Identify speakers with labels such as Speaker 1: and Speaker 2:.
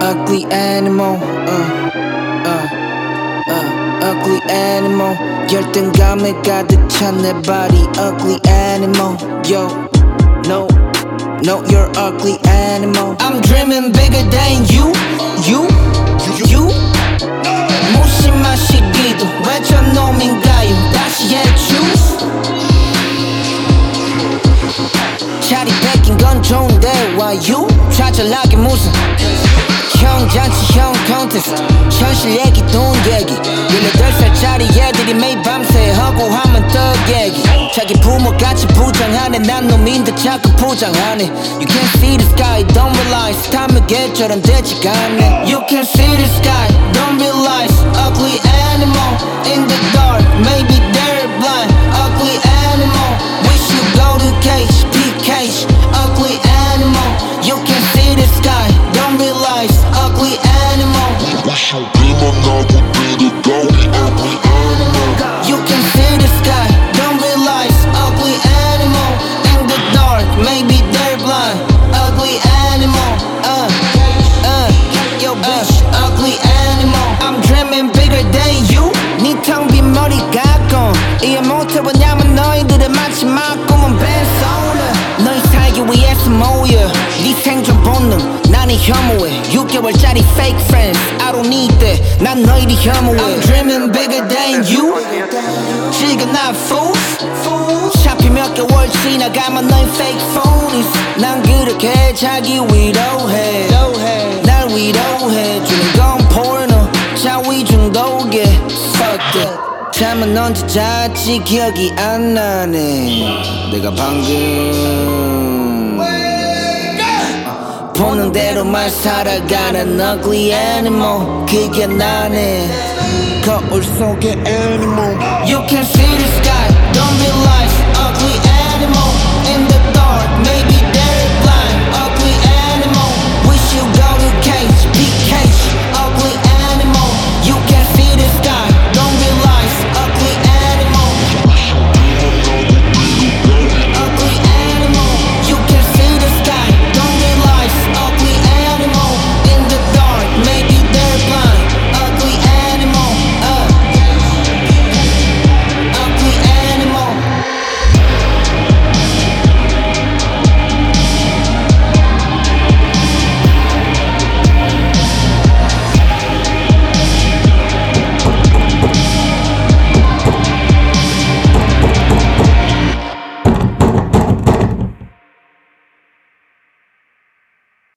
Speaker 1: ugly animal. Ugly animal. 열등감에 가득 찬 내 body. Ugly animal. Yo, no, you're ugly animal. I'm dreaming bigger than you. 무심한 시기도 왜 저놈인가요? 다시 해주. 자리 뺏긴 건 좋은데 why you? 좌절하게 무슨 형 잔치 형 콘테스트 현실 얘기 돈 얘기 18살짜리 애들이 매일 밤새 하고 하면 떡 얘기 자기 부모같이 부장하네 난 놈인데 자꾸 포장하네 You can't see the sky don't realize 타면게 저런 되지가 않네 You can't see the sky don't realize ugly animal in the dark maybe they're blind ugly animal wish you go to cage cage ugly animal You can see the sky don't realize ugly animal
Speaker 2: Wish you demon 나고 들어가 ugly animal
Speaker 1: You can see the sky don't realize ugly animal in the dark maybe they're blind ugly animal yo bitch ugly animal I'm dreaming bigger than you 네 텅 빈 머리 갖고 이해 못해 왜냐면 너희들의 마지막 꿈은 벤소나 너희 살기 위해서 모여 네 생존 본능 나는 혐오해 6개월짜리 fake friends I don't need that 난 너희를 혐오해 I'm dreaming bigger than you 지금 나 fools 잡히 몇 개월 지나가면 너희 fake phonies 난 그렇게 자기 위로해 날 위로해 주는 건 porno 자위 중독에 Fuck that 잠은 언제 잤지 기억이 안 나네 내가 방금 보는 대로만 살아가는 ugly animal 그게 나네 거울 속의 animal You can see the sky don't be like